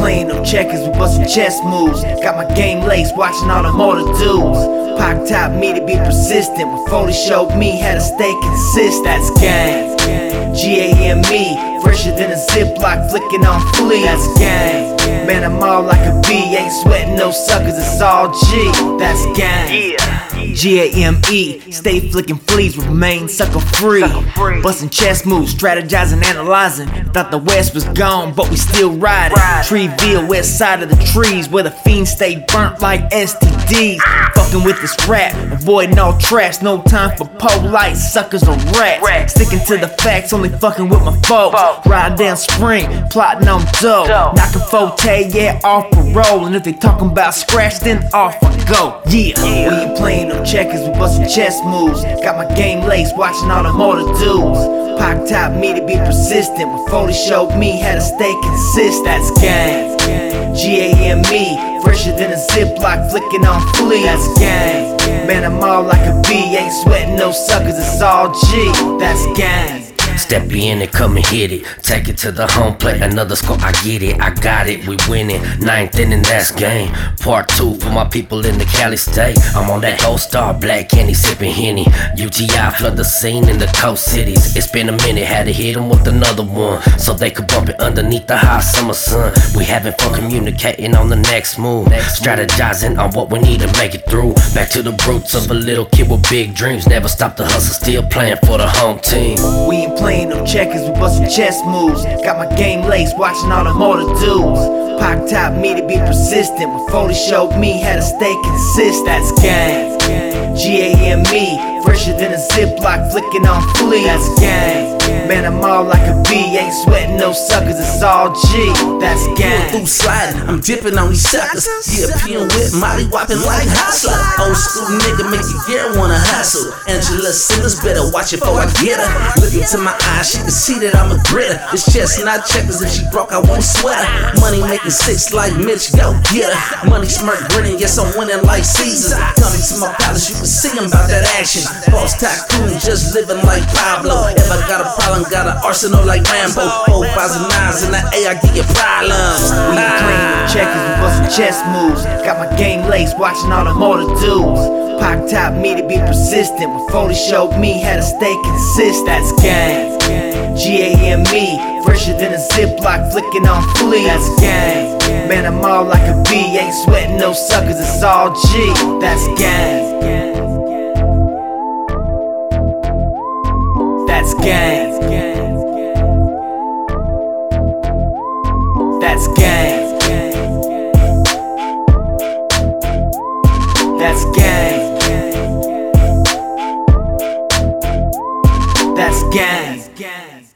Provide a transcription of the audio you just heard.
playing no checkers, we bustin' chess moves. Got my game laced, watching all them older dudes. Pac taught me to be persistent when Foley showed me how to stay consistent. That's gang. G-A-M-E, fresher than a Ziploc flicking on fleas. That's gang. Man, I'm all like a bee, ain't sweating no suckers, it's all G. That's gang. G-A-M-E, stay flicking fleas, remain sucker free. Bustin' chess moves, strategizing, analyzing. Thought the West was gone, but we still riding. Treeville, west side of the trees, where the fiends stay burnt like STDs. Fucking with this rap, avoiding all traps. No time for polite suckers or rats. Sticking to the facts, only fucking with my folks. Riding down Spring, plotting on dough. Knocking Forte, yeah, off parole. And if they talking about scratch, then off I go. Yeah, we ain't playing no checkers, we bustin' chess moves. Got my game laced, watching all them older dudes. Pac taught me to be persistent when Foley showed me how to stay consistent. That's gang. G-A-M-E, fresher than a Ziploc flicking on fleas. That's gang. Man, I'm all like a bee, ain't sweating no suckers, it's all G. That's gang. Step in and come and hit it. Take it to the home plate. Another score, I get it. I got it, we winning. Ninth inning, that's game. Part 2 for my people in the Cali state. I'm on that Gold Star, black candy, sipping Henny. UTI flood the scene in the coast cities. It's been a minute, had to hit them with another one, so they could bump it underneath the hot summer sun. We having fun communicating on the next move. Strategizing on what we need to make it through. Back to the roots of a little kid with big dreams. Never stop the hustle, still playing for the home team. We ain't playing no checkers, we bustin' chess moves. Got my game laced, watching all them older dudes. Pac taught me to be persistent when Foley showed me how to stay consistent. That's gang. G-A-M-E, fresher than a Ziploc flicking on fleas. That's gang. Man, I'm all like a bee, ain't sweating no suckers, it's all G. That's gang. Through sliding, I'm dipping on these suckers. European whip, Molly whopping like hustler. Old school nigga make your girl wanna hustle. Angela Simmons better watch it before I get her. Look into my eyes, she can see that I'm a gritter. It's chestnut checkers, if she broke I won't sweat her. Money making 6 like Mitch, go get her. Money smirk grinning, yes I'm winning like Caesar. Coming to my palace, you can see him about that action. Boss tycoon, just living like Pablo. If I got a problem, got an arsenal like Rambo. 4, 5s and 9s in the A, I get your problems. We ain't playing no checkers, we bustin' chess moves. Got my game laced, watching all them older dudes. Pac taught me to be persistent when Foley showed me how to stay consistent. That's gang. G-A-M-E, fresher than a Ziploc flicking on fleas. That's gang. Man, I'm all like a bee, ain't sweating no suckers, it's all G. That's gang. That's gang. That's gang. That's gang. That's gang.